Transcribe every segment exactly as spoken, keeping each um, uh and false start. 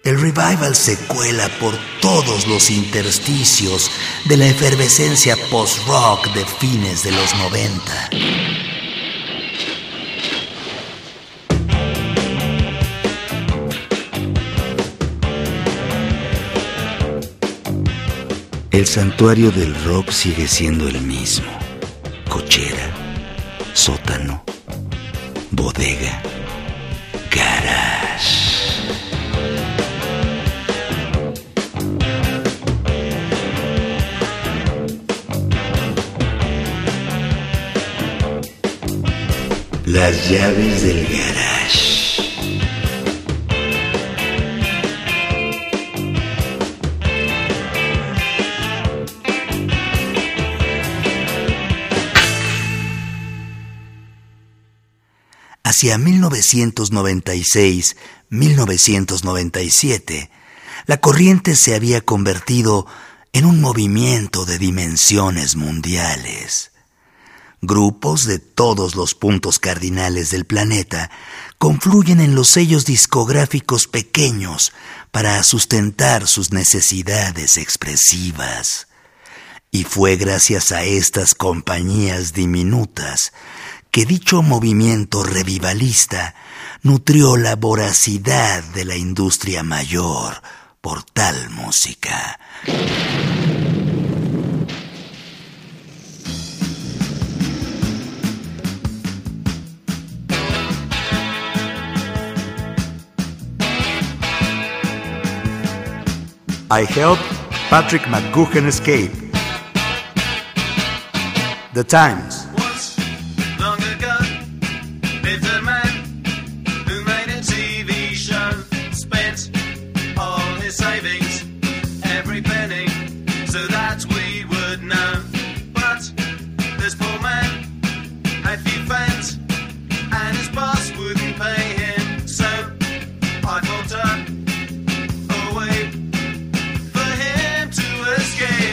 El revival se cuela por todos los intersticios de la efervescencia post-rock de fines de los noventa. El santuario del rock sigue siendo el mismo. Cochera, sótano, bodega, garage. Las llaves del garage. Hacia mil novecientos noventa y seis a mil novecientos noventa y siete, la corriente se había convertido en un movimiento de dimensiones mundiales. Grupos de todos los puntos cardinales del planeta confluyen en los sellos discográficos pequeños para sustentar sus necesidades expresivas. Y fue gracias a estas compañías diminutas que dicho movimiento revivalista nutrió la voracidad de la industria mayor por tal música. I helped Patrick McGoohan escape. The Times. Once, long ago, lived a man who made a T V show, spent all his savings, every penny, so that we would know. But this poor man had few friends, and his boss wouldn't pay him, so I thought up a way for him to escape.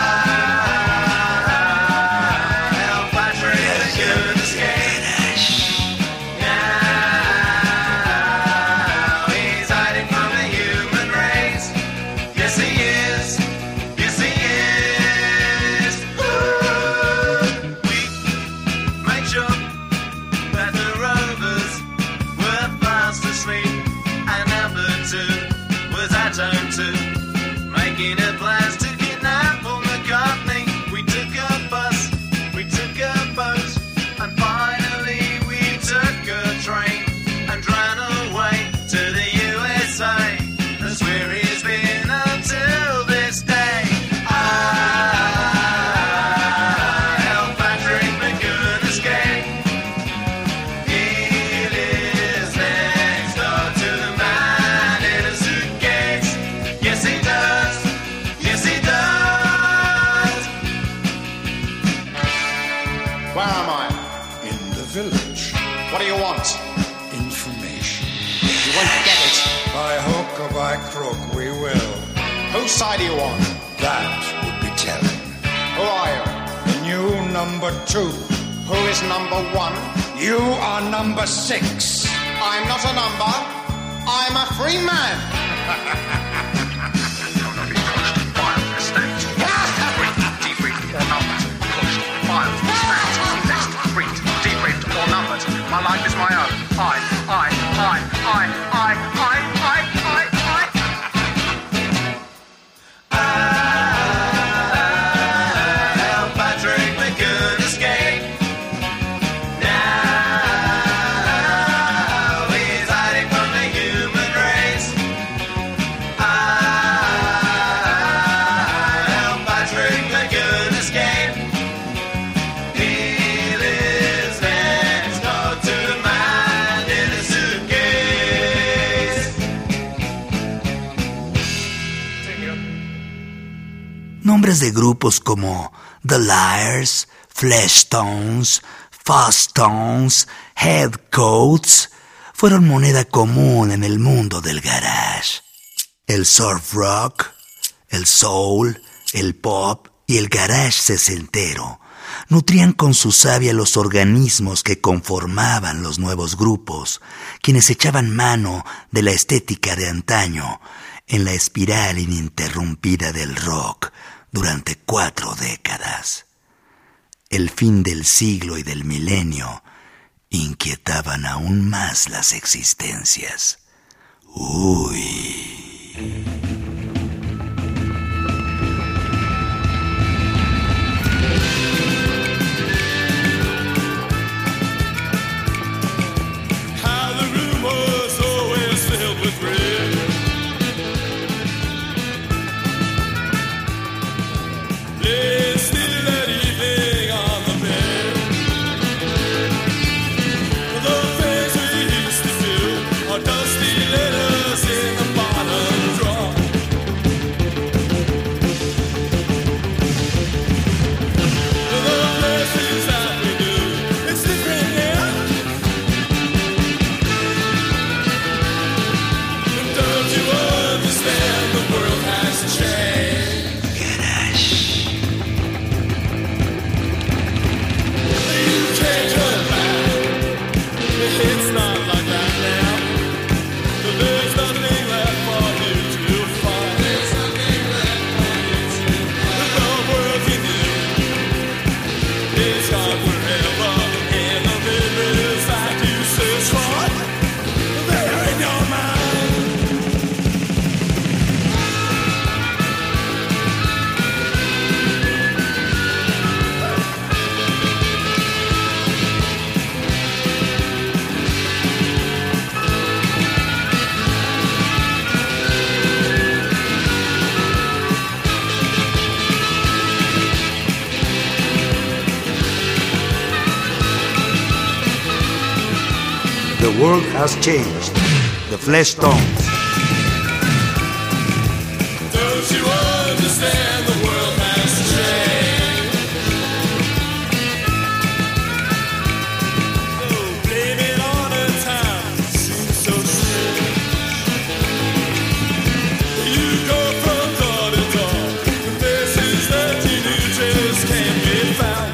By crook, we will. Whose side are you on? That would be telling. Who are you? The new number two. Who is number one? You are number six. I'm not a number. I'm a free man. My life is my own. I, I, I, I, I, I, I, I, I. I helped Patrick McGoohan escape. Now he's hiding from the human race. I helped Patrick McGoohan escape. He lives next door to the man in a suitcase. Nombres de grupos como The Liars, Fleshtones, Fuzz-Tones, Headcoats fueron moneda común en el mundo del garage. El surf rock, el soul, el pop y el garage sesentero nutrían con su savia los organismos que conformaban los nuevos grupos, quienes echaban mano de la estética de antaño en la espiral ininterrumpida del rock durante cuatro décadas. El fin del siglo y del milenio inquietaban aún más las existencias. Uy. The world has changed. The flesh tones. Don't you understand the world has changed? Oh, blame it on a time that seems so strange. You go from door to door, the places that you do just can't be found.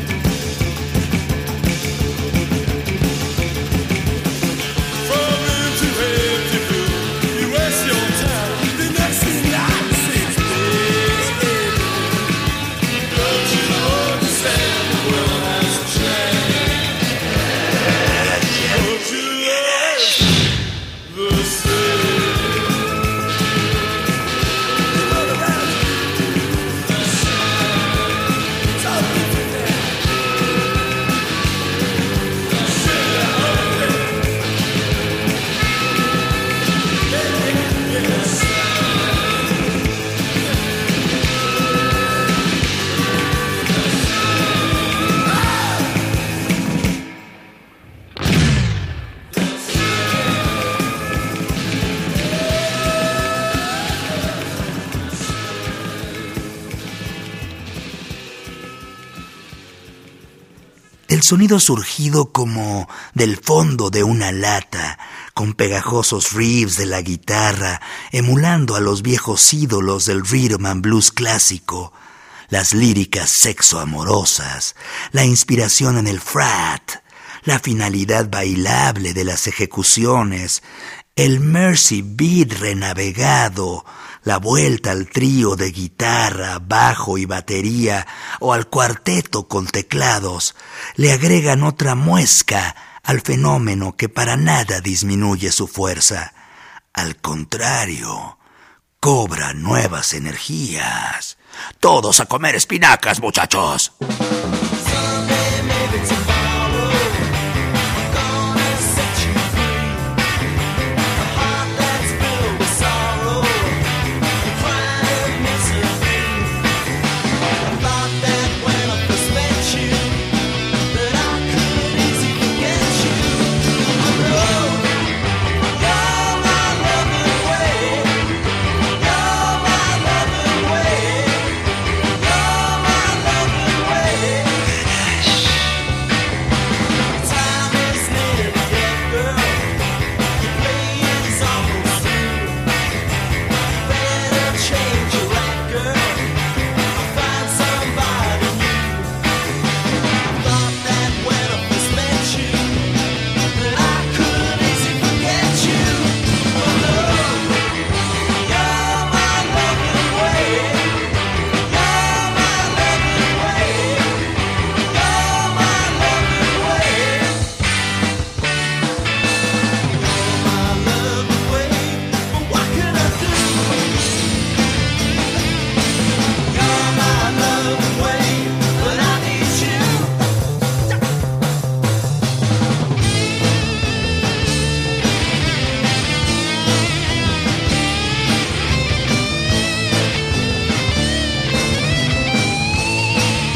El sonido surgido como del fondo de una lata, con pegajosos riffs de la guitarra, emulando a los viejos ídolos del rhythm and blues clásico, las líricas sexoamorosas, la inspiración en el frat, la finalidad bailable de las ejecuciones, el mercy beat renavegado, la vuelta al trío de guitarra, bajo y batería o al cuarteto con teclados, le agregan otra muesca al fenómeno que para nada disminuye su fuerza. Al contrario, cobra nuevas energías. ¡Todos a comer espinacas, muchachos!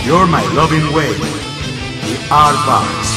You're My Loving Way, The Aardvarks.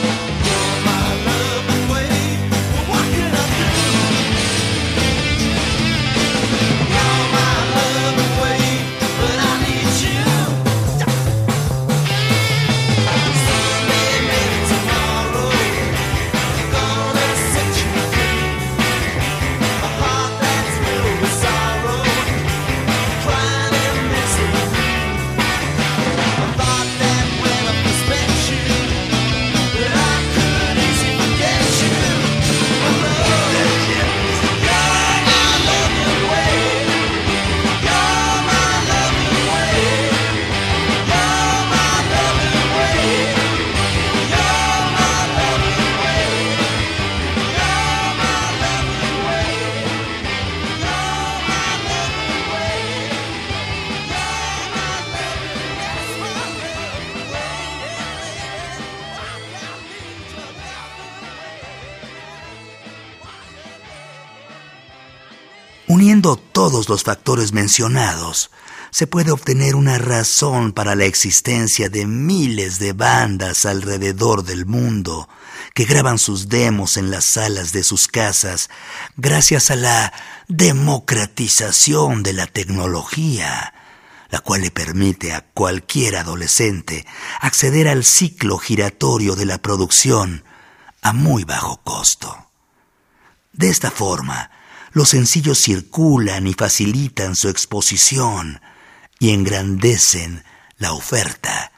Uniendo todos los factores mencionados, se puede obtener una razón para la existencia de miles de bandas alrededor del mundo que graban sus demos en las salas de sus casas gracias a la democratización de la tecnología, la cual le permite a cualquier adolescente acceder al ciclo giratorio de la producción a muy bajo costo. De esta forma, los sencillos circulan y facilitan su exposición y engrandecen la oferta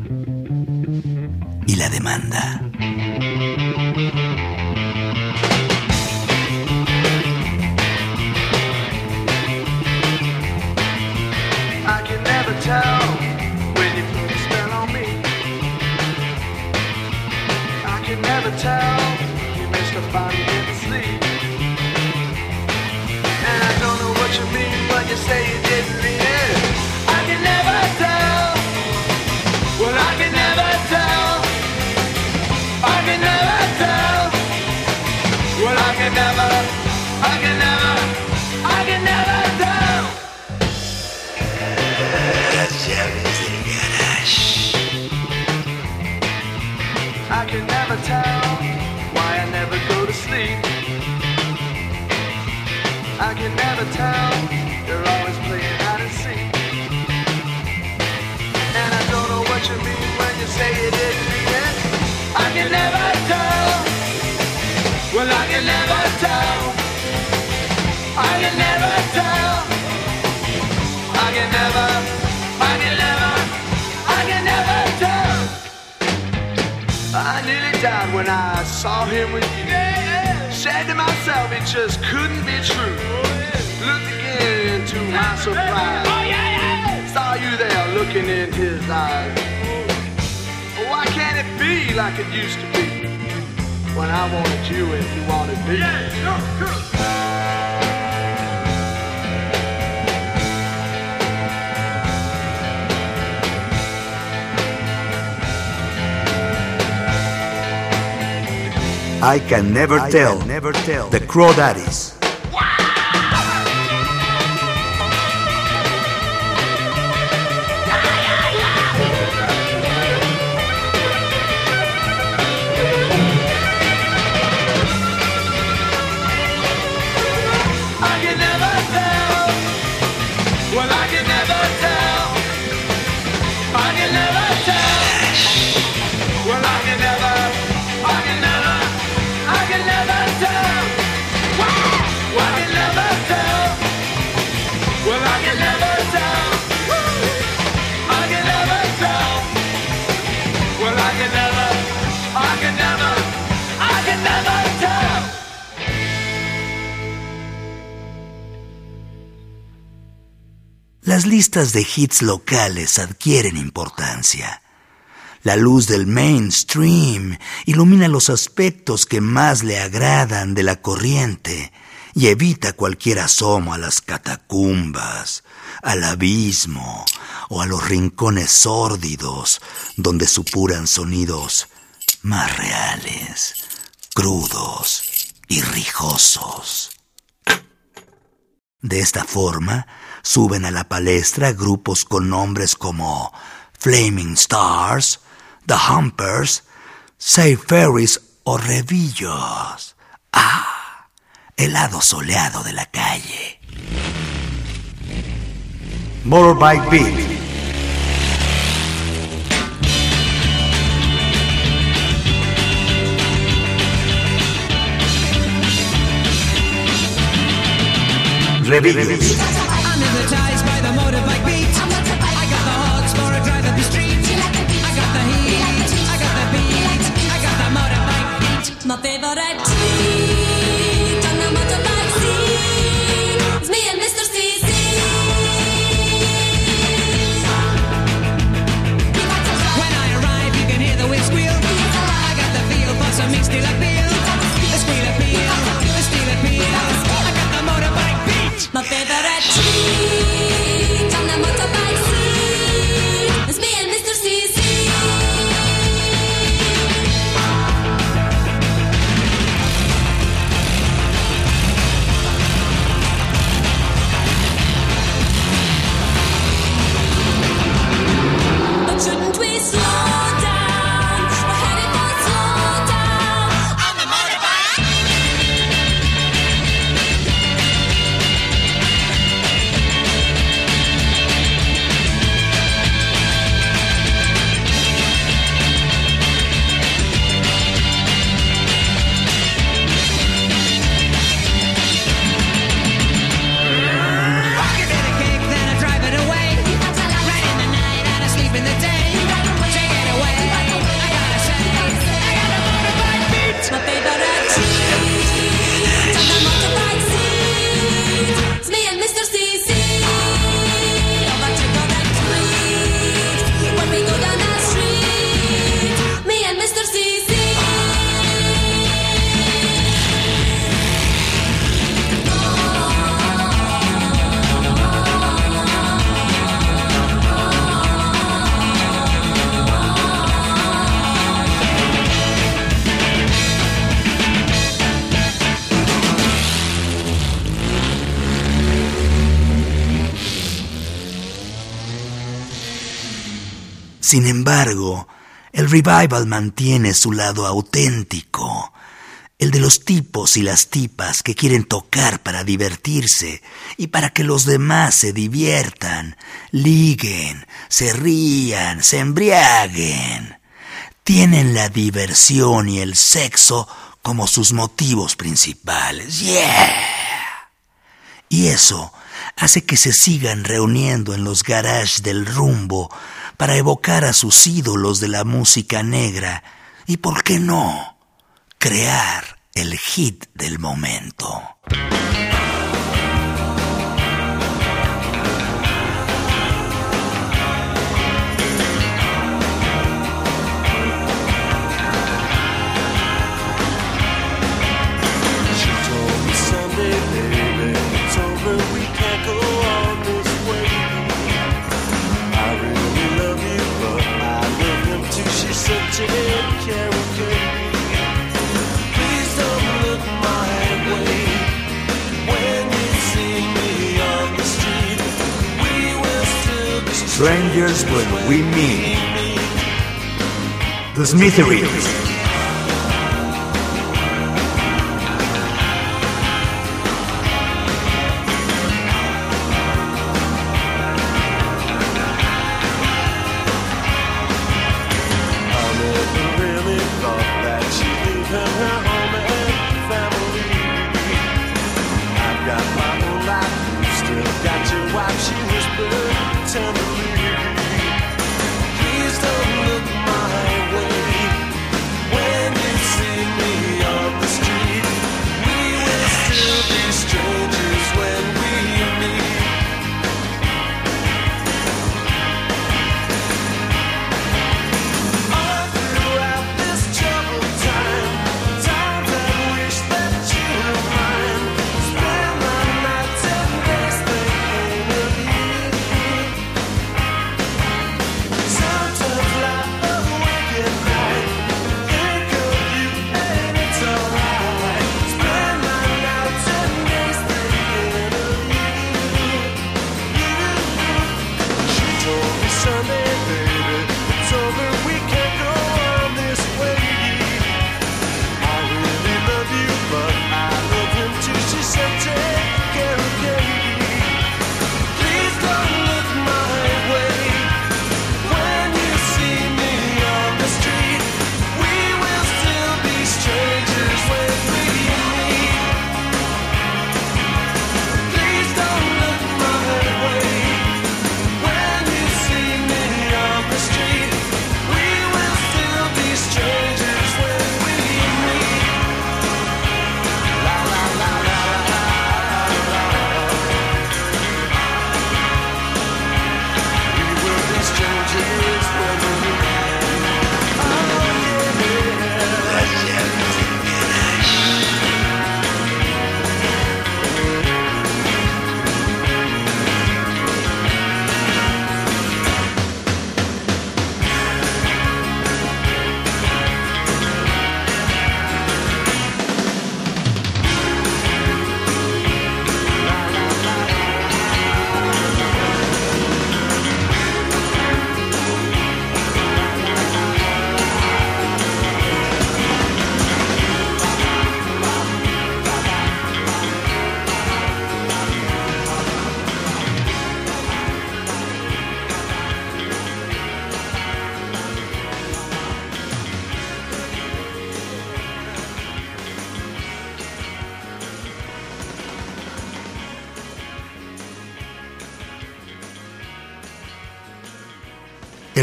y la demanda. I can never tell when you put a spell on me. I can never tell you mystify me in sleep. And I don't know what you mean when you say you didn't mean it. I can never tell. Well, I can never tell. I can never tell. Well, I can never. I can never. I can never tell. I can never tell why I never go to sleep. I can never tell, you're always playing hide and seek. And I don't know what you mean when you say you didn't mean it. I can never tell. Well, I can never tell. I can never tell. I can never, I can never, I can never tell. I nearly died when I saw him with you. Said to myself, it just couldn't be true. Looked again to my surprise. Saw you there looking in his eyes. Why can't it be like it used to be? When I wanted you and you wanted me. I Can Never I Tell, can never tell. The Crawdaddies. Las listas de hits locales adquieren importancia. La luz del mainstream ilumina los aspectos que más le agradan de la corriente y evita cualquier asomo a las catacumbas, al abismo o a los rincones sórdidos donde supuran sonidos más reales, crudos y rijosos. De esta forma, suben a la palestra grupos con nombres como Flaming Stars, The Humpers, Say Ferries o Revillos. Ah, el lado soleado de la calle. Motorbike Beat. Revillos. I'm hypnotized by the motorbike beat. I got the hots for a drive up the street. I got the heat, I got the beat, I got the motorbike beat. My favorite treat on the motorbike scene is me and Mister C C. When I arrive, you can hear the wheel squeal. I got the feel for some mixed steel appeal. The squeal appeal, the steel appeal. I got the motorbike beat. My favorite treat on the motorbike scene is me and Mister C C. But shouldn't we slow down? We're headed for slow down on the motorbike. I can hit a cake, then I drive it away. Right in the night, out of sleep in the day. Take it away. I gotta say, I got a motorbike beat. My favorite treat on the motorbike scene is me and Mister C C. Oh, but you got that treat when we go down the street. Me and Mister C C. Sin embargo, el revival mantiene su lado auténtico, el de los tipos y las tipas que quieren tocar para divertirse y para que los demás se diviertan, liguen, se rían, se embriaguen. Tienen la diversión y el sexo como sus motivos principales. ¡Yeah! Y eso hace que se sigan reuniendo en los garages del rumbo para evocar a sus ídolos de la música negra y, ¿por qué no?, crear el hit del momento. She told me Sunday, baby, told me we can't go on this way. I really love you, but I love him too. She said, take care of me. Please don't look my way when you see me on the street. We will still be Strangers when we meet. The Smithereens. I never really thought that she'd leave her, her home and family. I've got my own life, you've still got your wife, she whispered tenderly. Please don't look my way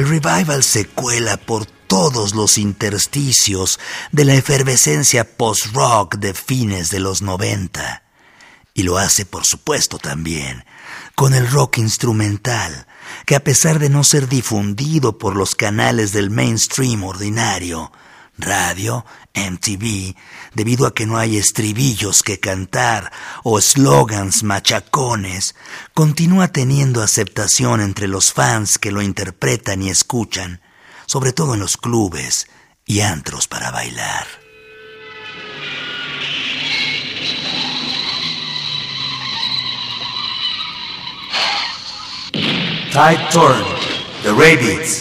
revival se cuela por todos los intersticios de la efervescencia post-rock de fines de los noventa. Y lo hace, por supuesto, también con el rock instrumental, que a pesar de no ser difundido por los canales del mainstream ordinario, radio, M T V, debido a que no hay estribillos que cantar o slogans machacones, continúa teniendo aceptación entre los fans que lo interpretan y escuchan, sobre todo en los clubes y antros para bailar. Tide Turn, The Rabbids.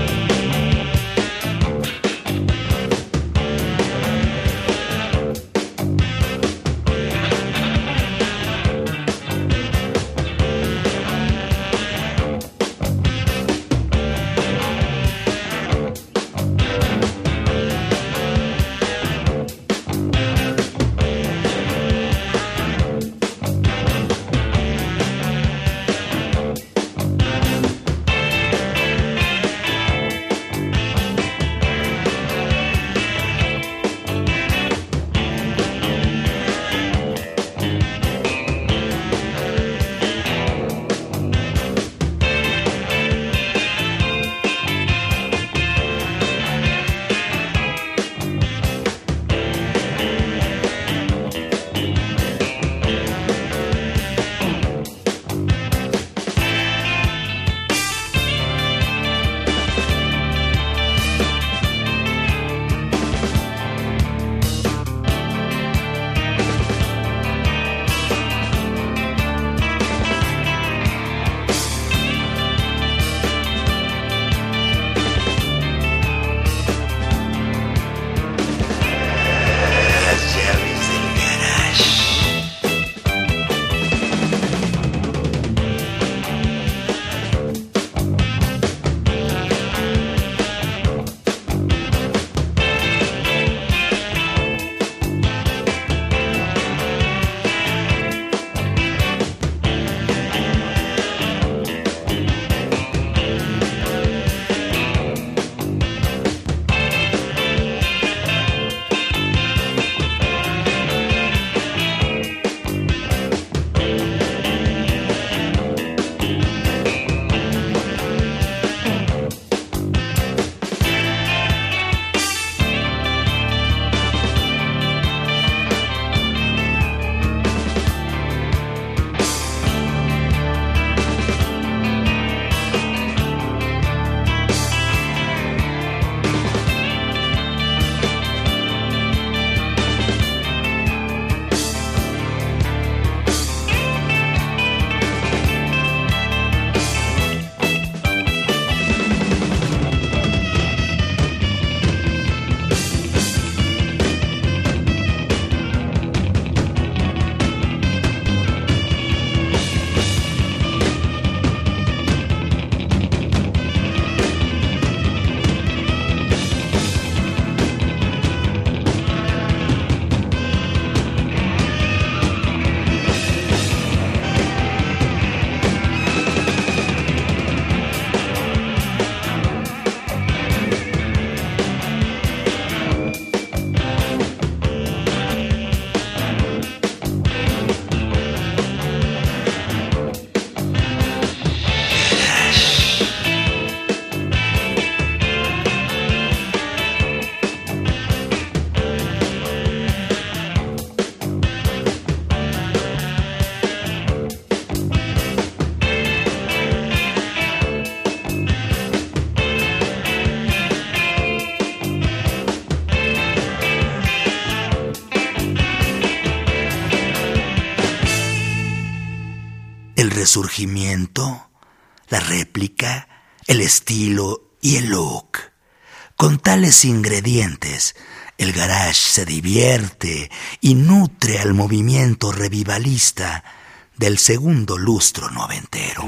el resurgimiento, la réplica, el estilo y el look. Con tales ingredientes, el garage se divierte y nutre al movimiento revivalista del segundo lustro noventero.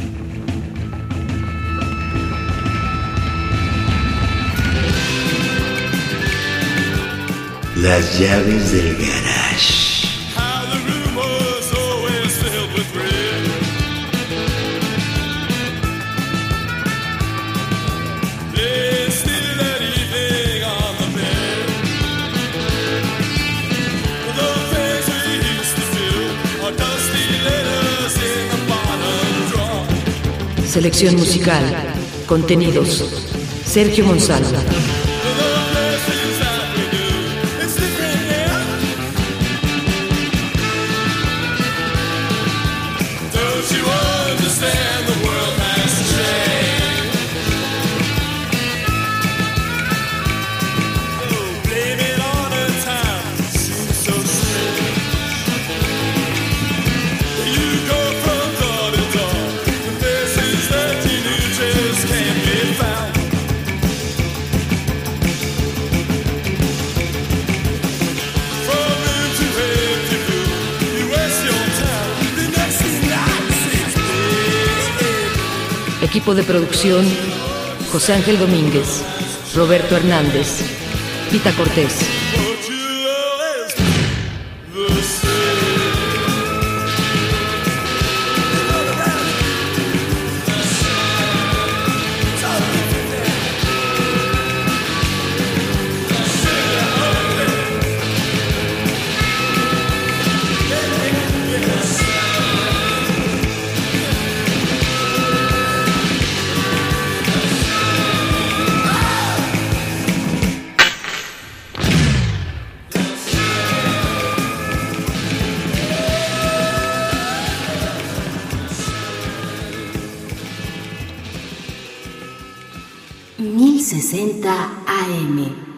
Las llaves del garage. Selección musical. Contenidos. Sergio Monsalvo. Equipo de producción: José Ángel Domínguez, Roberto Hernández, Pita Cortés. mil sesenta A M